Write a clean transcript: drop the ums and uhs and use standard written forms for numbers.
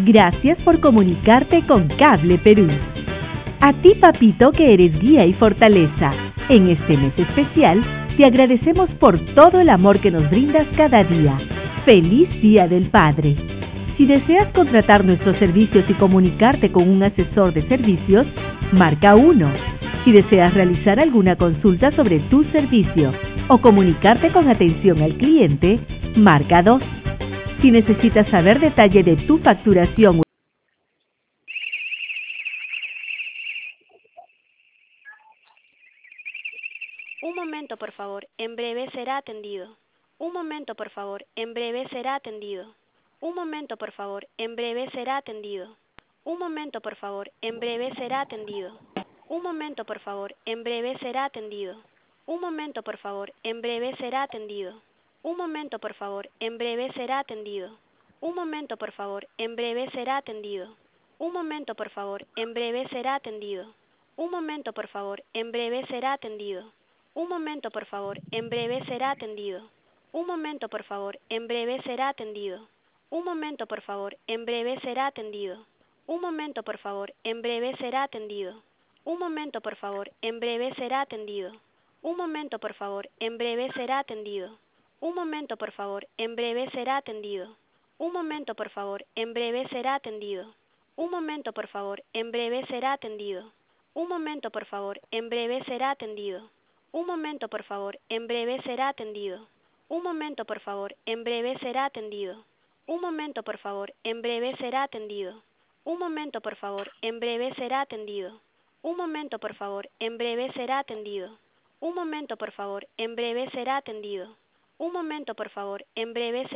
Gracias por comunicarte con Cable Perú. A ti, papito, que eres guía y fortaleza. En este mes especial, te agradecemos por todo el amor que nos brindas cada día. ¡Feliz Día del Padre! Si deseas contratar nuestros servicios y comunicarte con un asesor de servicios, marca 1. Si deseas realizar alguna consulta sobre tu servicio o comunicarte con atención al cliente, marca 2. Si necesitas saber detalle de tu facturación. Un momento, por favor, en breve será atendido. Un momento, por favor, en breve será atendido. Un momento, por favor, en breve será atendido. Un momento, por favor, en breve será atendido. Un momento, por favor, en breve será atendido. Un momento, por favor, en breve será atendido. Un momento, por favor, en breve será atendido. Un momento, por favor, en breve será atendido. Un momento, por favor, en breve será atendido. Un momento, por favor, en breve será atendido. Un momento, por favor, en breve será atendido. Un momento, por favor, en breve será atendido. Un momento, por favor, en breve será atendido. Un momento, por favor, en breve será atendido. Un momento, por favor, en breve será atendido. Un momento, por favor, en breve será atendido. Un momento, por favor, en breve será atendido. Un momento, por favor, en breve será atendido. Un momento, por favor, en breve será atendido. Un momento, por favor, en breve será atendido. Un momento, por favor, en breve será atendido. Un momento, por favor, en breve será atendido. Un momento, por favor, en breve será atendido. Un momento, por favor, en breve será atendido. Un momento, por favor, en breve será atendido. Un momento, por favor, en breve será atendido. Un momento, por favor, en breve será